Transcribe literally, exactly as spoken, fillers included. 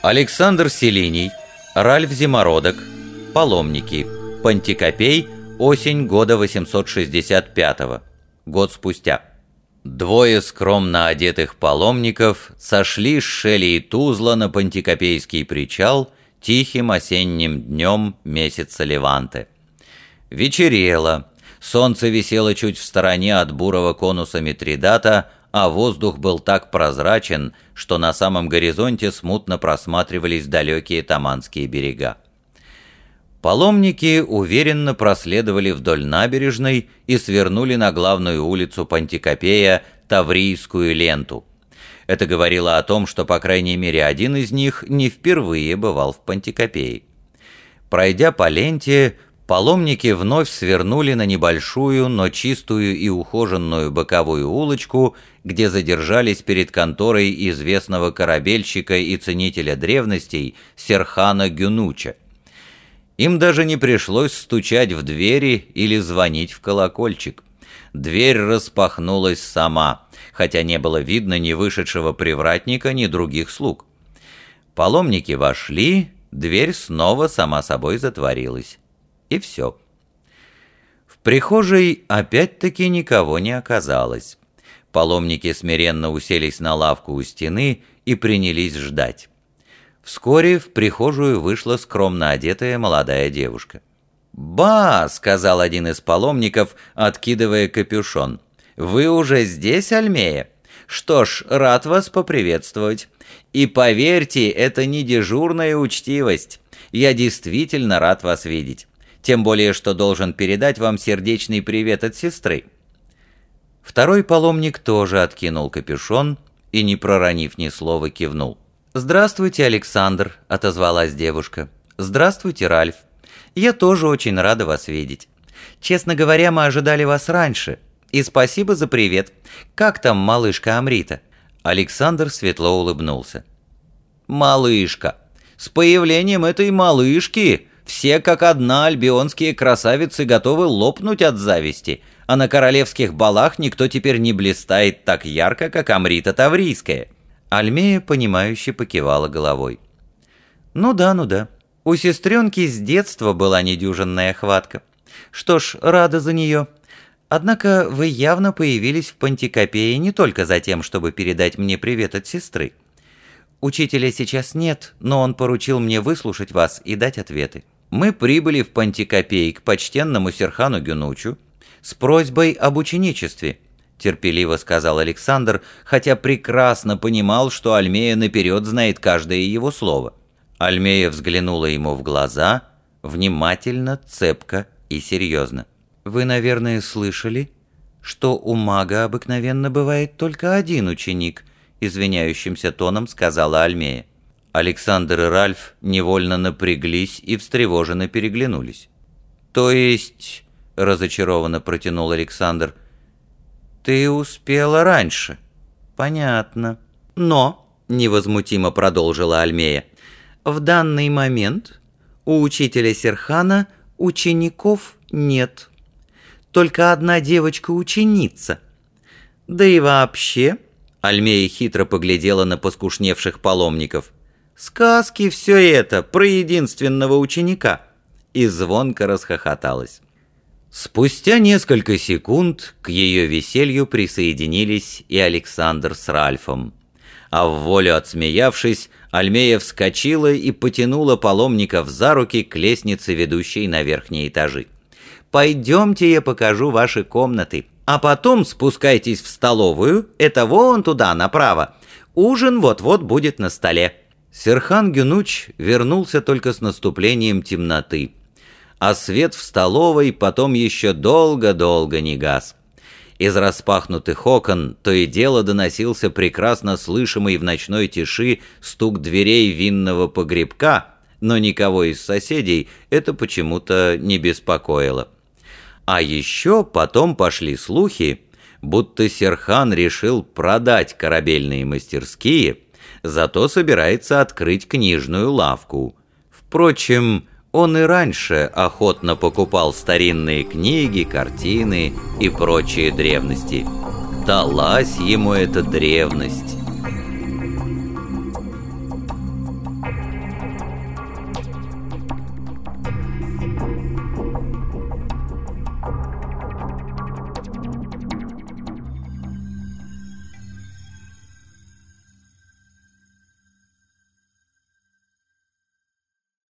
Александр Селиний, Ральф Зимородок, паломники, Пантикопей, осень года восемьсот шестьдесят пятого, год спустя. Двое скромно одетых паломников сошли с Шелии Тузла на Пантикопейский причал тихим осенним днем месяца Леванте. Вечерело, солнце висело чуть в стороне от бурого конуса Митридата, а воздух был так прозрачен, что на самом горизонте смутно просматривались далекие Таманские берега. Паломники уверенно проследовали вдоль набережной и свернули на главную улицу Пантикопея Таврийскую ленту. Это говорило о том, что, по крайней мере, один из них не впервые бывал в Пантикопее. Пройдя по ленте, паломники вновь свернули на небольшую, но чистую и ухоженную боковую улочку, где задержались перед конторой известного корабельщика и ценителя древностей Серхана Гюнуча. Им даже не пришлось стучать в двери или звонить в колокольчик. Дверь распахнулась сама, хотя не было видно ни вышедшего привратника, ни других слуг. Паломники вошли, дверь снова сама собой затворилась. И все. В прихожей опять-таки никого не оказалось. Паломники смиренно уселись на лавку у стены и принялись ждать. Вскоре в прихожую вышла скромно одетая молодая девушка. «Ба!» — сказал один из паломников, откидывая капюшон. «Вы уже здесь, Альмея? Что ж, рад вас поприветствовать. И поверьте, это не дежурная учтивость. Я действительно рад вас видеть. Тем более, что должен передать вам сердечный привет от сестры». Второй паломник тоже откинул капюшон и, не проронив ни слова, кивнул. «Здравствуйте, Александр», — отозвалась девушка. «Здравствуйте, Ральф. Я тоже очень рада вас видеть. Честно говоря, мы ожидали вас раньше. И спасибо за привет. Как там малышка Амрита?» Александр светло улыбнулся. «Малышка. С появлением этой малышки все как одна альбионские красавицы готовы лопнуть от зависти, а на королевских балах никто теперь не блистает так ярко, как Амрита Таврийская». Альмея, понимающе покивала головой. «Ну да, ну да. У сестренки с детства была недюжинная хватка. Что ж, рада за нее. Однако вы явно появились в Пантикопее не только за тем, чтобы передать мне привет от сестры. Учителя сейчас нет, но он поручил мне выслушать вас и дать ответы. Мы прибыли в Пантикопей к почтенному Серхану Гюнучу с просьбой об ученичестве», — терпеливо сказал Александр, хотя прекрасно понимал, что Альмея наперед знает каждое его слово. Альмея взглянула ему в глаза, внимательно, цепко и серьезно. «Вы, наверное, слышали, что у мага обыкновенно бывает только один ученик», — извиняющимся тоном сказала Альмея. Александр и Ральф невольно напряглись и встревоженно переглянулись. «То есть...» — разочарованно протянул Александр. «Ты успела раньше». «Понятно. Но...» — невозмутимо продолжила Альмея. «В данный момент у учителя Серхана учеников нет. Только одна девочка-ученица. Да и вообще...» — Альмея хитро поглядела на поскушневших паломников. «Сказки все это про единственного ученика». И звонко расхохоталась. Спустя несколько секунд к ее веселью присоединились и Александр с Ральфом. А в волю отсмеявшись, Альмея вскочила и потянула паломников за руки к лестнице, ведущей на верхние этажи. «Пойдемте, я покажу ваши комнаты, а потом спускайтесь в столовую, это вон туда, направо. Ужин вот-вот будет на столе». Серхан Гюнуч вернулся только с наступлением темноты, а свет в столовой потом еще долго-долго не гас. Из распахнутых окон то и дело доносился прекрасно слышимый в ночной тиши стук дверей винного погребка, но никого из соседей это почему-то не беспокоило. А еще потом пошли слухи, будто Серхан решил продать корабельные мастерские, зато собирается открыть книжную лавку. Впрочем, он и раньше охотно покупал старинные книги, картины и прочие древности. Далась ему эта древность.